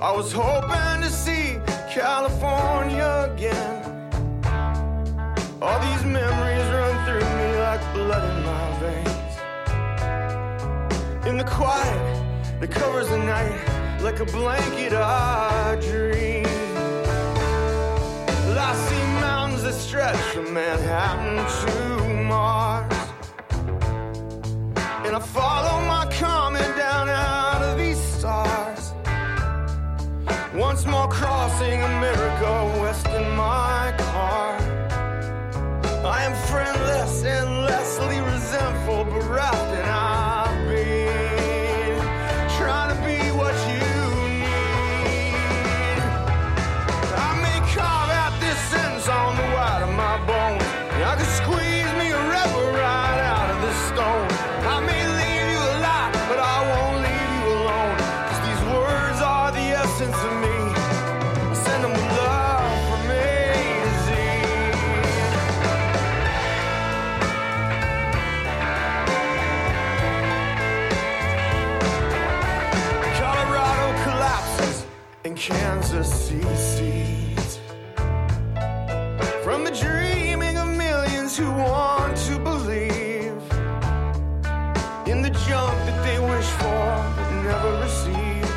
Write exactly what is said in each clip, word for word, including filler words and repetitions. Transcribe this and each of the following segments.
I was hoping to see California again. All these memories run through me like blood in my veins. In the quiet that covers the night, like a blanket I dream. Well, I see mountains that stretch from Manhattan to Mars, and I follow my comet down out of these stars. Once more crossing America west in my car. I am friendless, endlessly resentful, bereft, and I've been trying to be what you need. I may carve out this sentence on the white of my bones. I could squeeze me a river right out of this stone. I may leave you alive, but I won't leave you alone. 'Cause these words are the essence of me. I send them with love from A to Z. Colorado collapses and Kansas secedes from the dreaming of millions who want to believe in the junk that they wish for but never received.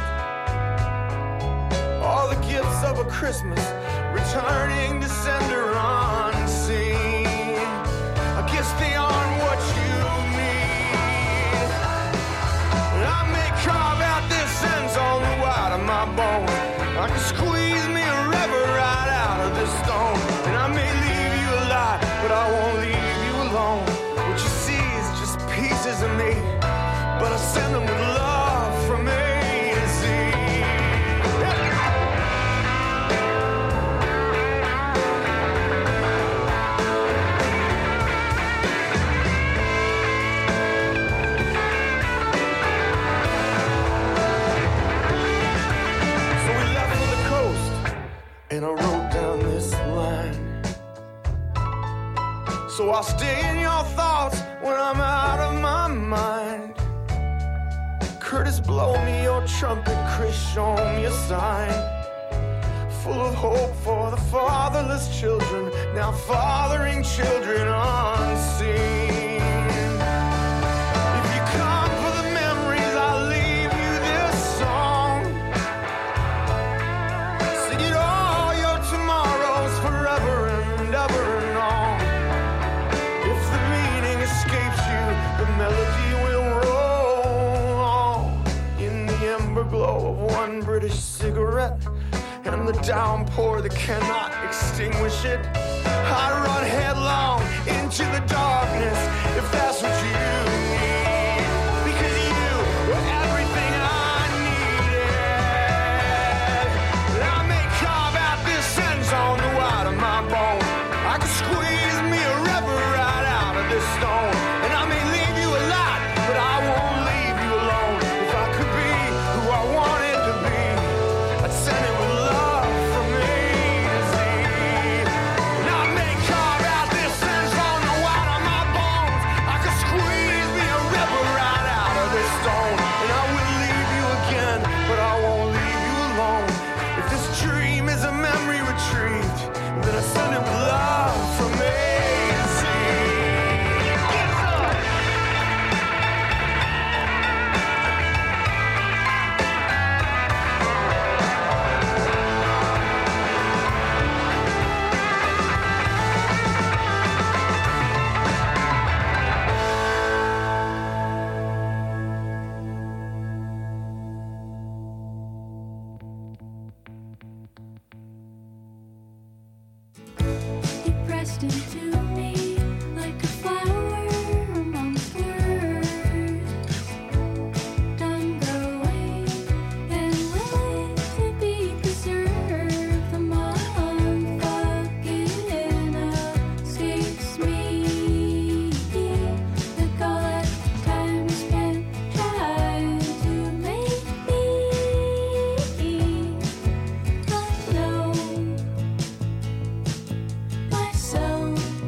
All the gifts of a Christmas returning to sender unseen. I guess they aren't what you need. I may carve out this sentence on the white of my bone. I can squeeze me a river right out of this stone. And I may leave you alive, but I won't leave you alone. What you see is just pieces of me, but I send them with love from A to Z. So we left for the coast, and I wrote down this line. So I'll stay in your thoughts when I'm out of my mind. Curtis, blow me your trumpet. Chris, show me a sign. Full of hope for the fatherless children, now fathering children unseen. If you come for the memories, I'll leave you this song. Sing it all your tomorrows forever and ever and on. If the meaning escapes you, the melody will roll on. In the ember glow of one British cigarette and the downpour that cannot extinguish it, I run headlong into the darkness if that's what you need. Because you were everything I needed. And I may carve out this sentence on the white of my bone. I could squeeze me a river right out of this stone. And I may leave you alive, but I won't leave you alone. If I could be who I wanted to be, I'd send it with love from A to Z. And I may carve out this sentence on the white of my bones. I could squeeze me a river right out of this stone. And I will leave you again, but I won't leave you alone. If this dream is a memory retrieved, then I send it with love from A to Z. Yes, sir. You pressed into me like a flower amongst words, done growing and willing to be preserved. The motherfucking escapes me. Like all that time spent trying to make me not know myself.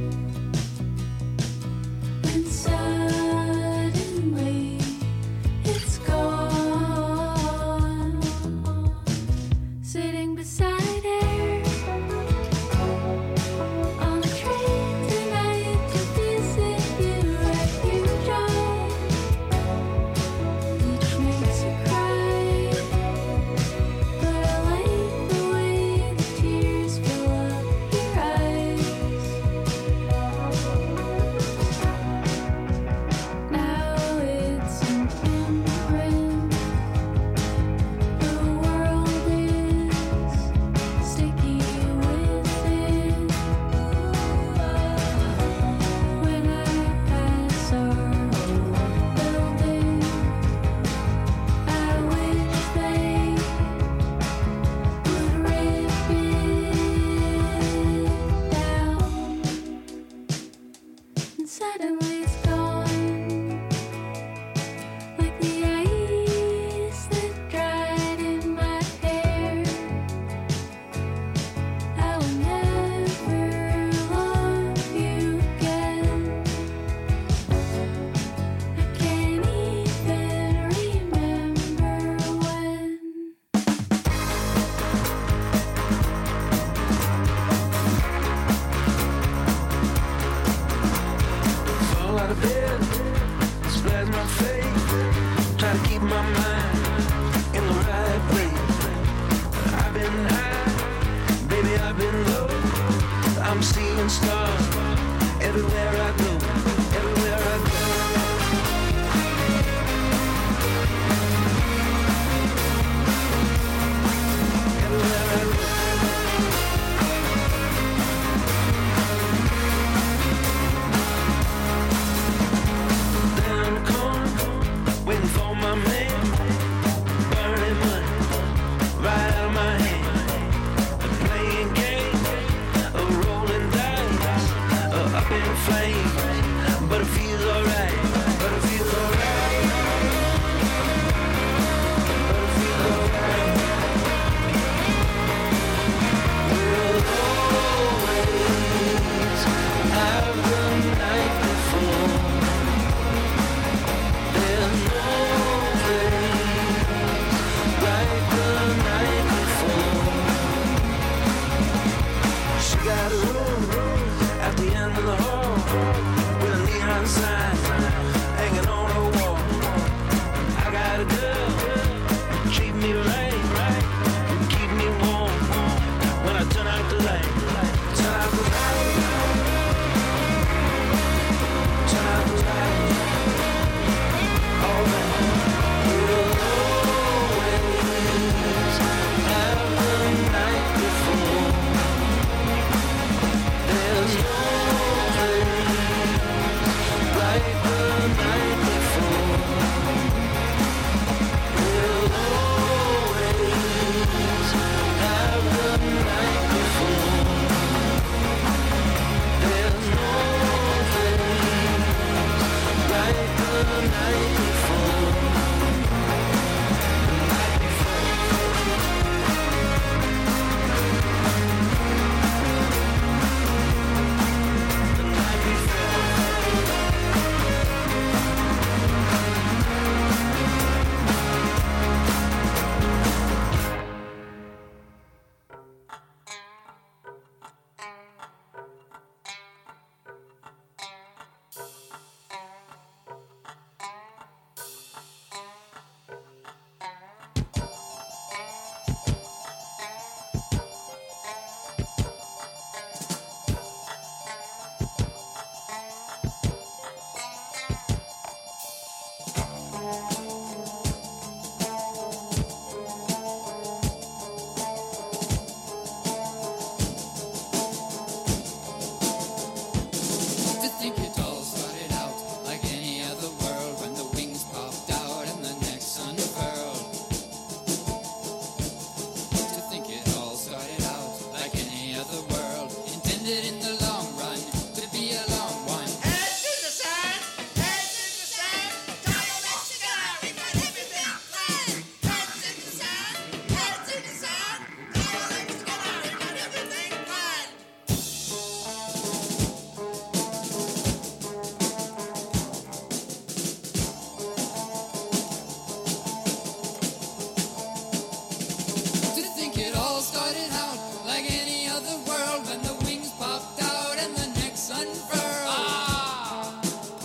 started out like any other world when the wings popped out and the necks unfurled. Ah!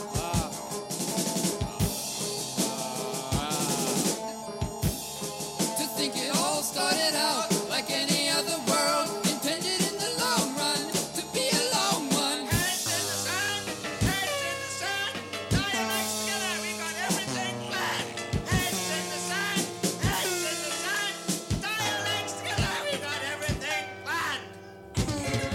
To think it all started out like any other world, intended in the long run to be a long one. Heads in the sun, heads in the sun, tie your legs together, we've got everything planned. Heads in the sun, heads in the sun, tie your legs together, we've got everything planned.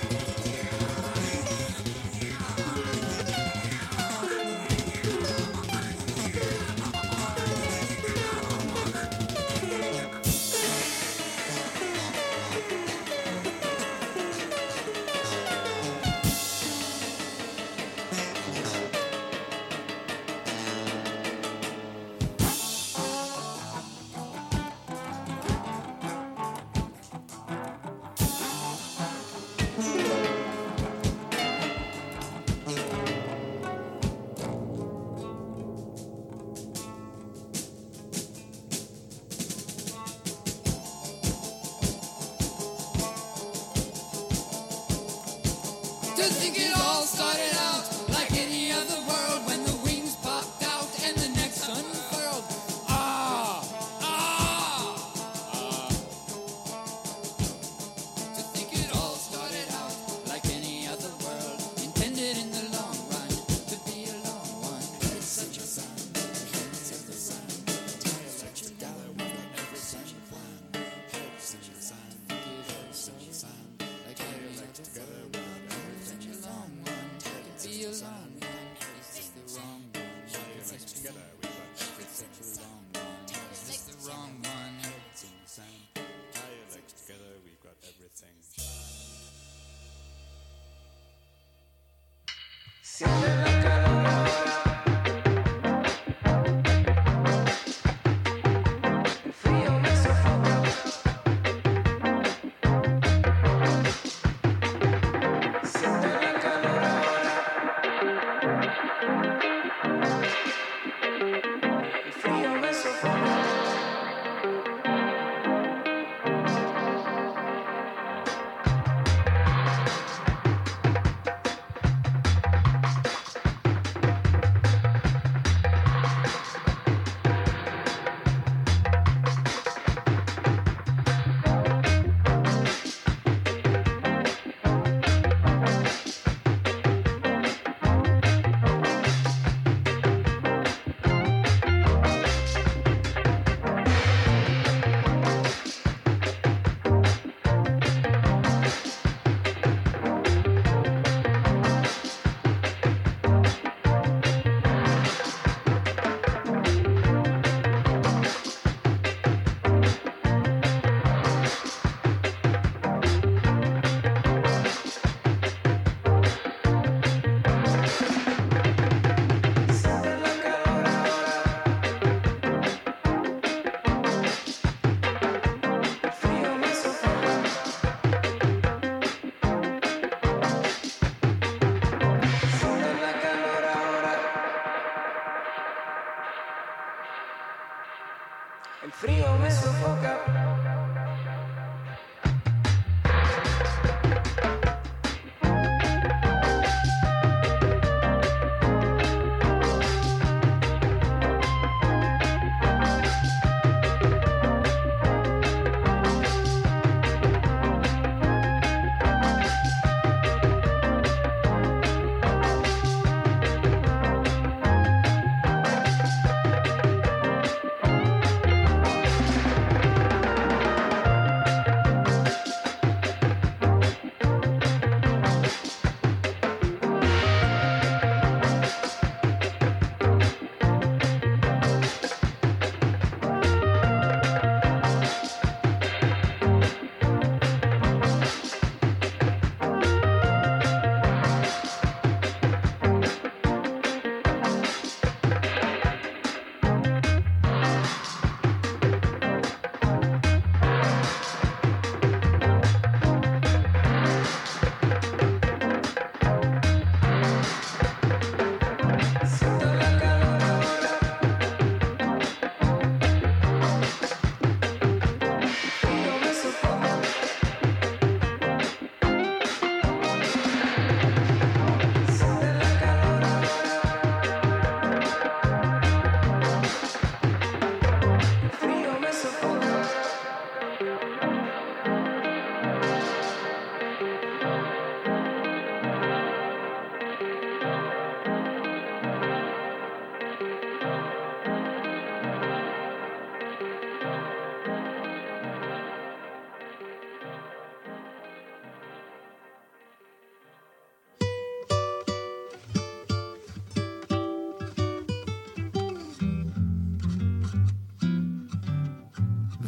To think it all started out like any other world when the wings popped out and the necks unfurled. Ah! Ah! To think it all started out like any other world, intended in the long run to be a long one. It's such a sound, it's such a sound, such a dollar with every such a plan. It's such a sound, it's such a sound, like any other together with such a long one, to be a long one. Is this the wrong one? It's such together with it's such a long one. Is this the wrong one? It's insane. Tie your legs together, we've got everything. Siente la calor ahora. El frío me sofoca. Siente la calor ahora. El frío me sofoca. Siente la calor ahora. El frío me sofoca. Siente la calor ahora. El frío me sofoca.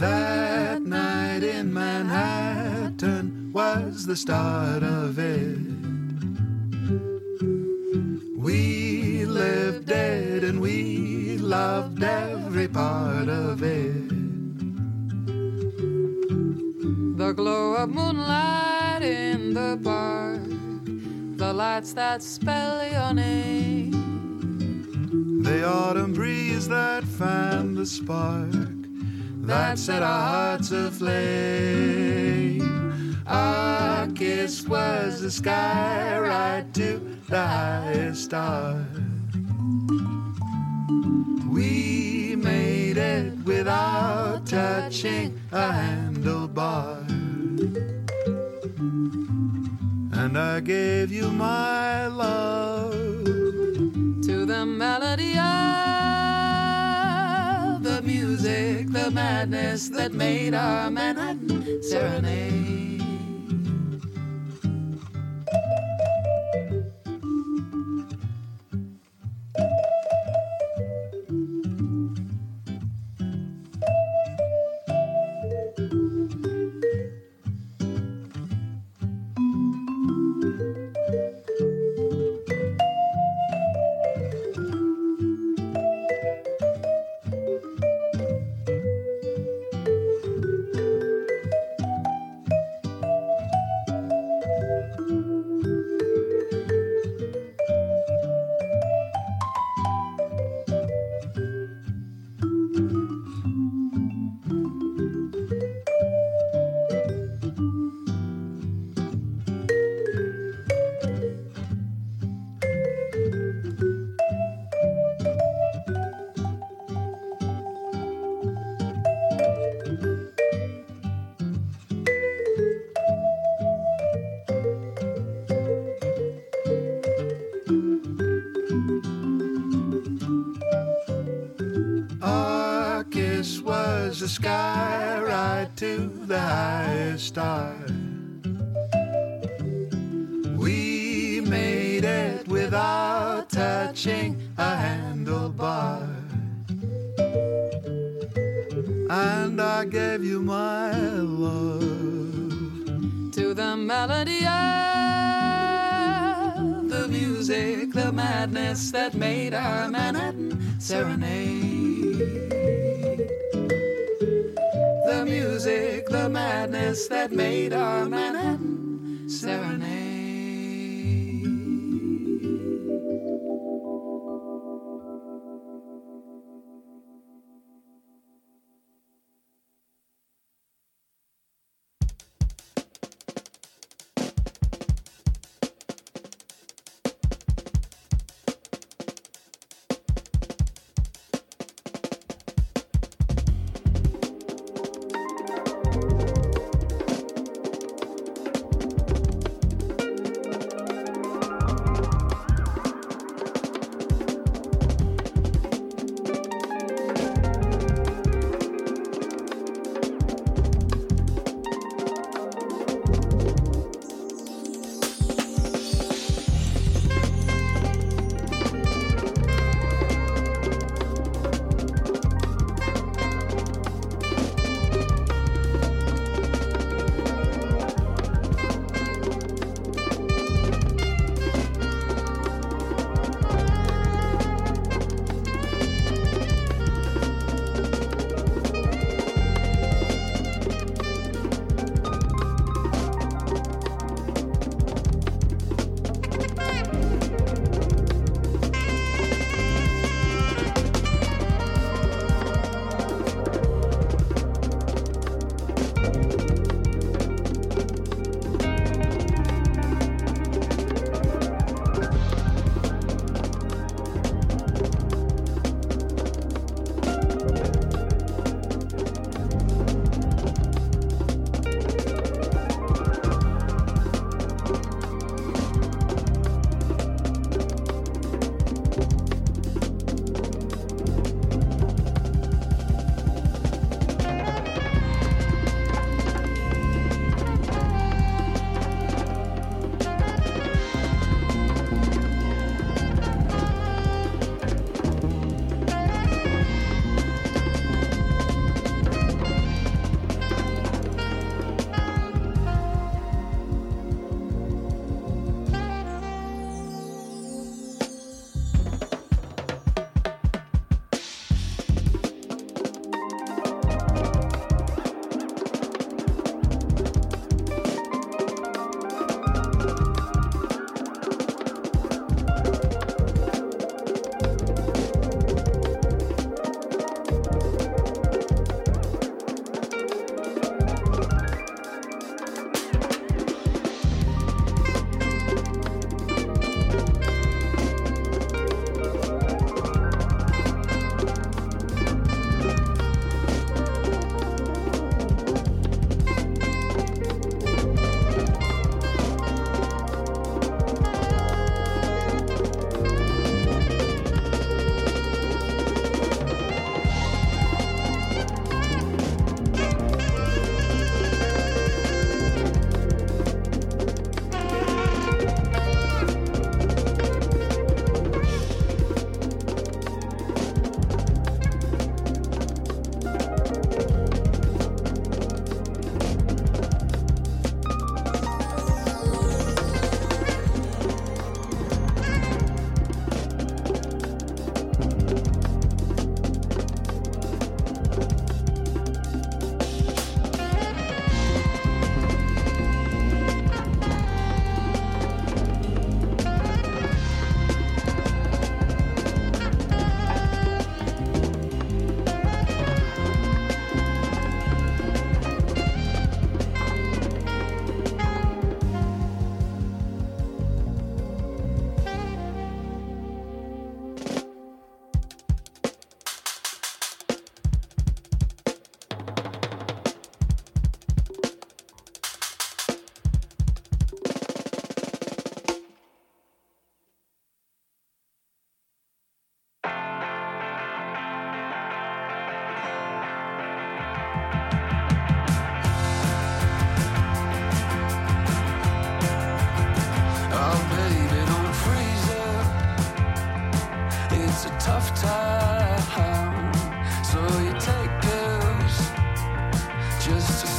That night in Manhattan was the start of it. We lived it and we loved every part of it. The glow of moonlight in the park, the lights that spell your name, the autumn breeze that fanned the spark that set our hearts aflame. Our kiss was the sky right to the highest star. We made it without touching a handlebar. And I gave you my love to the melody of the music, the madness that made our Manhattan serenade. The sky right to the highest star. We made it without touching a handlebar. And I gave you my love to the melody of the music, the madness that made our Manhattan serenade. The music, the madness that made our Manhattan serenade.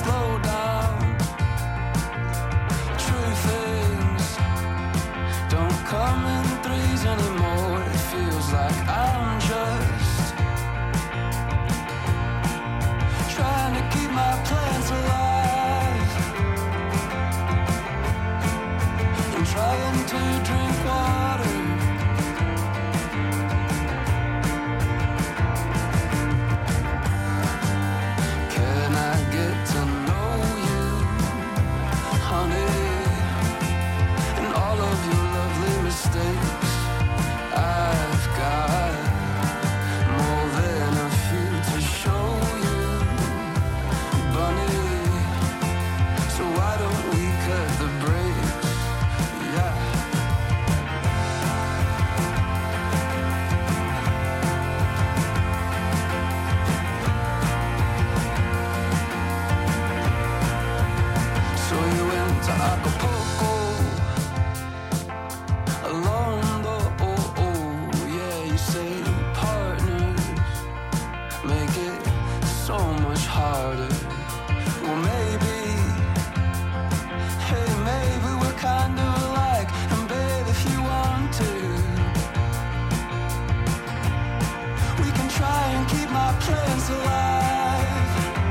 slow down. Truth is, don't come in threes anymore. It feels like I'm just trying to keep my plans alive and trying to drink water. Can I get to know you, honey, and all of your lovely mistakes? I've got more than a few to show you, bunny. So why don't we cut the brakes? Yeah. So you went to Acapulco alone, though. Oh, oh, yeah, you say partners make it so much harder. Well, maybe, hey, maybe we're kind of alike. And babe, if you want to, we can try and keep my plans alive.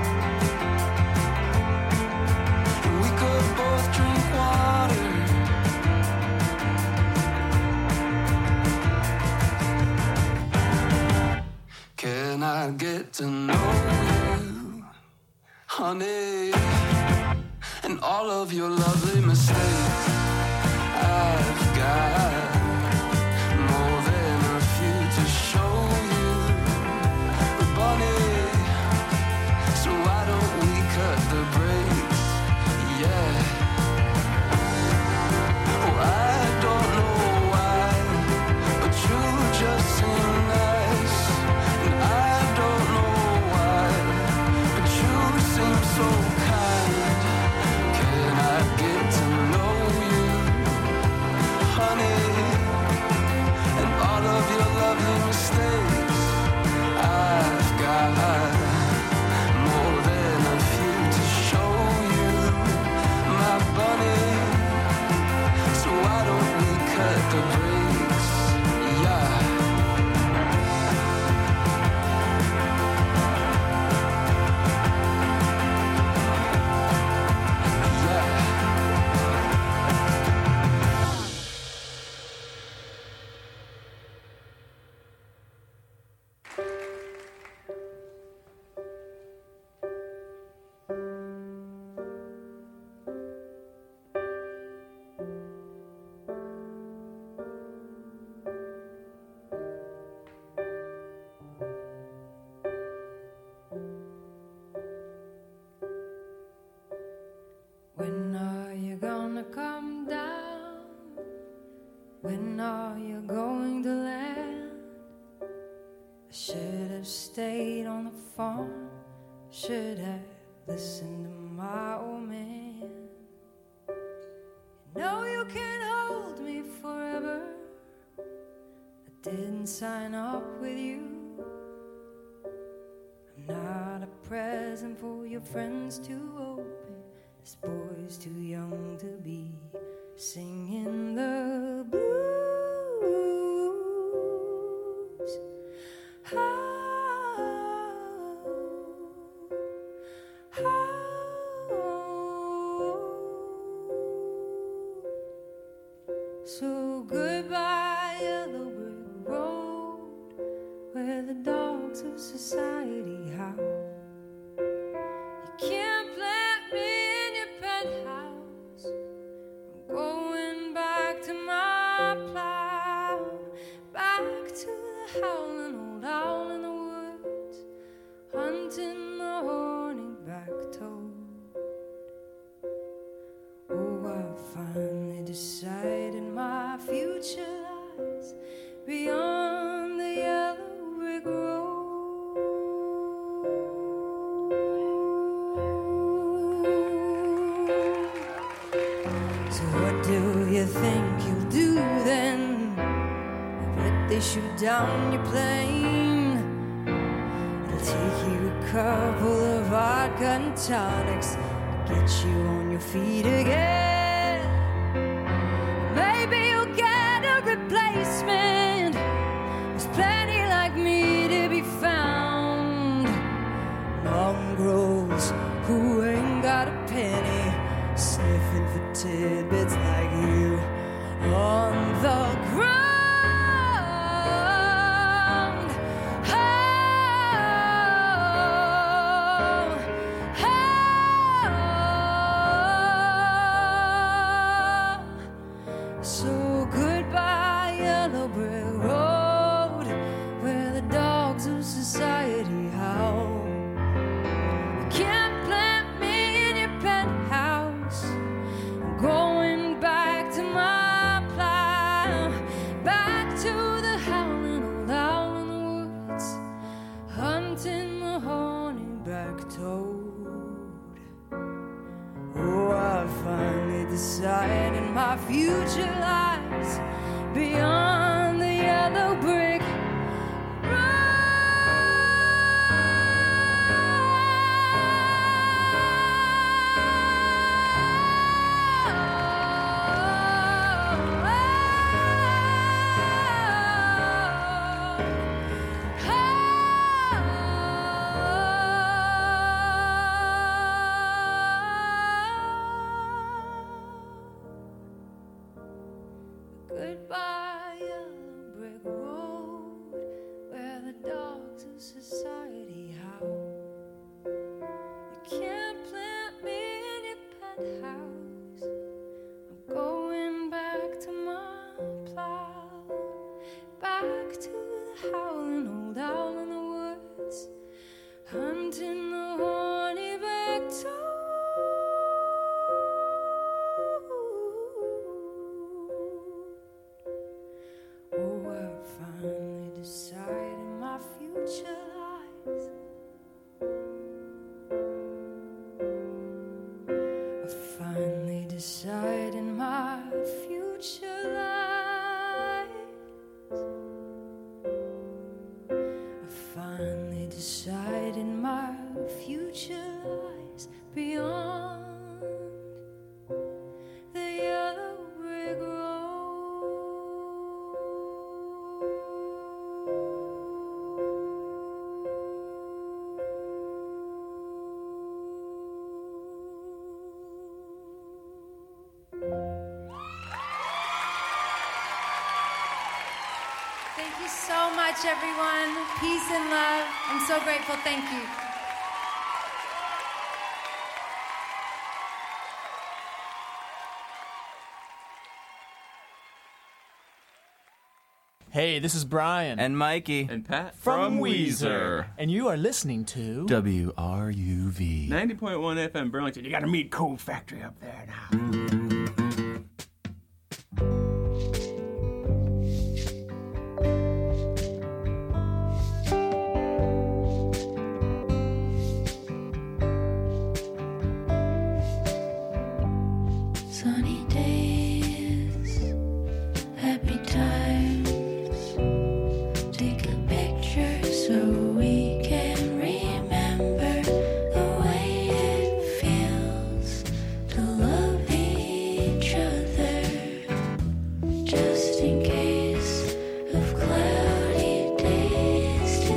And we could both drink water. Can I get to know you, honey, and all of your lovely mistakes? I've got more than a few to show you, bunny. So why don't we cut the brakes? Yeah. Oh, I don't know why, but you just seem nice. And I don't know why, but you seem so kind. Can I get to know you, honey, and all of your lovely mistakes? I've got more than a few to show you, my bunny. So why don't we cut the brakes? Yeah. Yeah. When are you gonna come down? When are you going to land? I should have stayed on the farm. Should have listened to my old man. You know you can't hold me forever. I didn't sign up with you. I'm not a present for your friends to open. This boy's too young to be singing the blues. How, how. So goodbye, yellow brick road, where the dogs of society howl. You can't plant me in your penthouse. I'm going back to my plow, back to the howling old owl in the woods, hunting the horny-back toad. Oh, I finally decided my future lies beyond the yellow brick road. So what do you think you'll do then? If they shoot down your plane, it'll take you a couple of vodka and tonics, get you on your feet again. Maybe you'll get a replacement. There's plenty like me to be found. Mongrels who ain't got a penny, sniffing for tidbits like you on the ground. So goodbye, yellow brick road, where the dogs of society howl. You can't plant me in your penthouse. I'm going back to my plow, back to the howling old owl in the woods, hunting the horny-back toad. Oh, I finally decided my future lies beyond the yellow brick Goodbye, yellow brick road, where the dogs of society howl. You can't plant me in your penthouse. I'm going back to my plow, back to the howling old owl in the woods, hunting the horny-back toad. Oh, I finally decided my future lies. I finally decided my future lies. I finally decided my future lies beyond the yellow brick road. Thank you so much, everyone. Peace and love. I'm so grateful. Thank you. Hey, this is Brian. And Mikey. And Pat. From Weezer. And you are listening to W R U V. ninety point one F M Burlington. You gotta meet Cold Factory up there now. Sunny days, happy times. Take a picture so we can remember the way it feels to love each other. Just in case of cloudy days to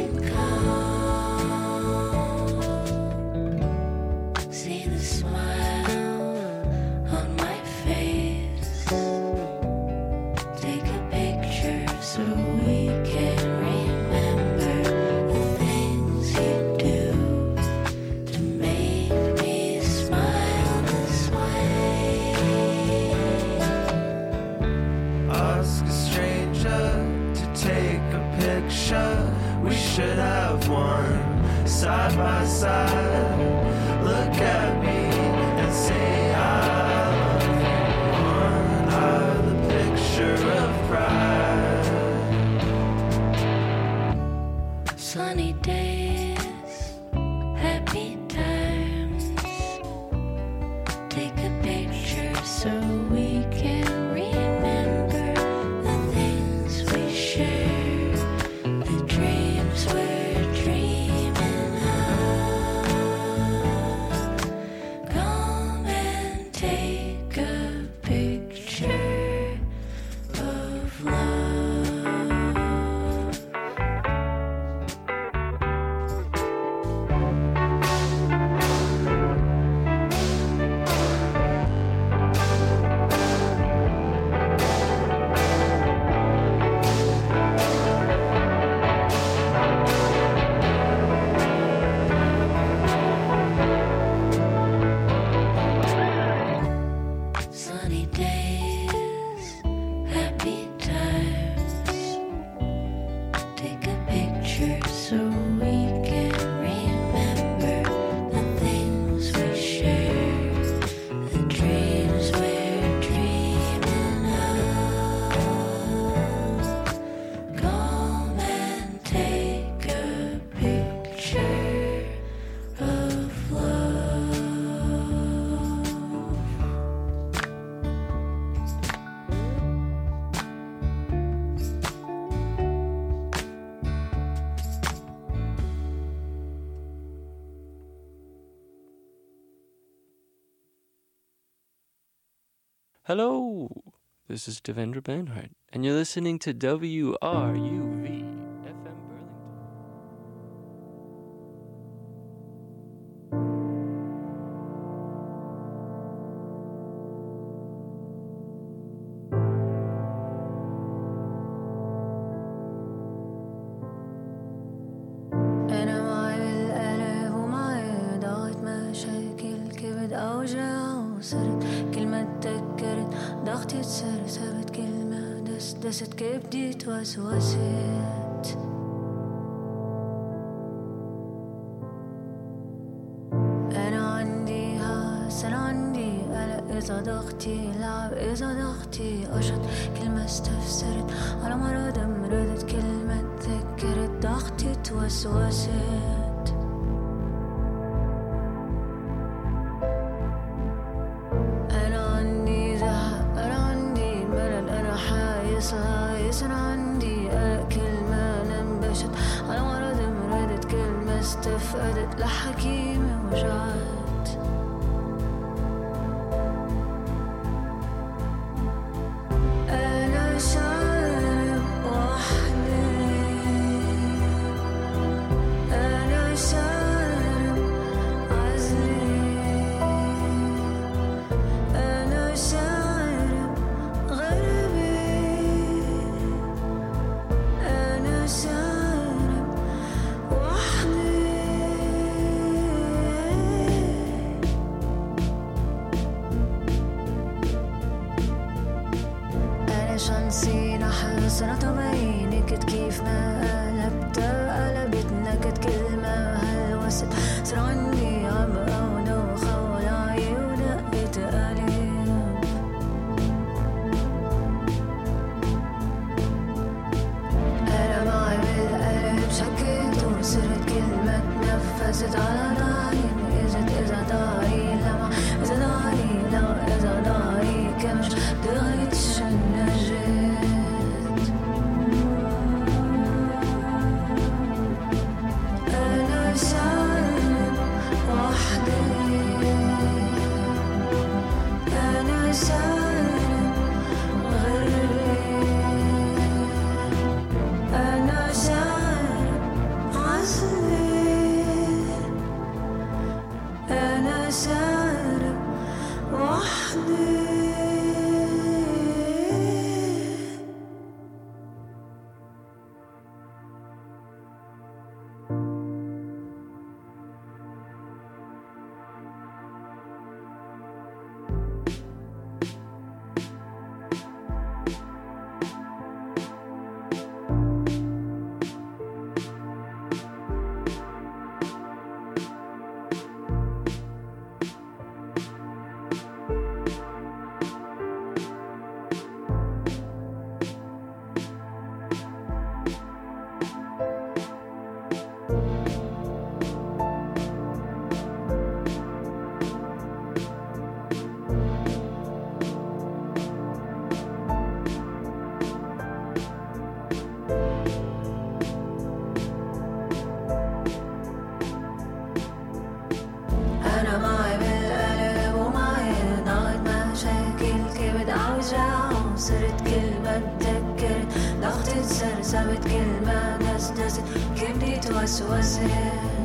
come. See the smile on my face. Take a picture so we can remember the things you do to make me smile this way. Ask a stranger to take a picture. We should have one side by side. Look at me and say I love you. One eye, the picture of pride. Sunny days, happy times. Take a picture so we can remember the things we share, the dreams we're dreaming Hello, this is Devendra Banhart, and you're listening to W R U V F M Burlington. أنا معي بالقلب ومعي ضغط مشاكل كبد أوجع وصرت كلمة تذكرت ضغطي تصير ثابت كلمة دس دست كبدي توسوست أنا عندي هاس أنا عندي قلق إذا ضغطي لعب إذا ضغطي أشط كلمة استفسرت على مرض مرضت كلمة تذكرت ضغطي توسوست أنا عندي زهق أنا عندي ملل أنا حايس هايس أنا عندي قلق كلمة ننبشت على مرض مرضت كلمة استفقدت لحكيمة وجعت أنا شارب وحدي أنا شارب عزلي أنا شارب غربي أنا شارب وحدي أنا شانسي نحس أنا طبيعي نكت كيف ما قلبتها قلبت نكت كلمة هلوست صار عندي عبقى ودوخة ولاعي ودقت قلب أنا معي بالقلب شكيت وصرت كلمة تنفست على ضهري إجت إذا ضهري لمع إذا ضهري لا إذا ضهري كمش دغيتش نجيت أنا شارب وحدي أنا شارب غربي أنا شارب عزلي أنا شارب وحدي أنا معي بالقلب ومعي ضغط مشاكل كبد أوجع وصرت كلمة تذكرت ضغطي تصير ثابت كلمة دس دست كبدي توسوست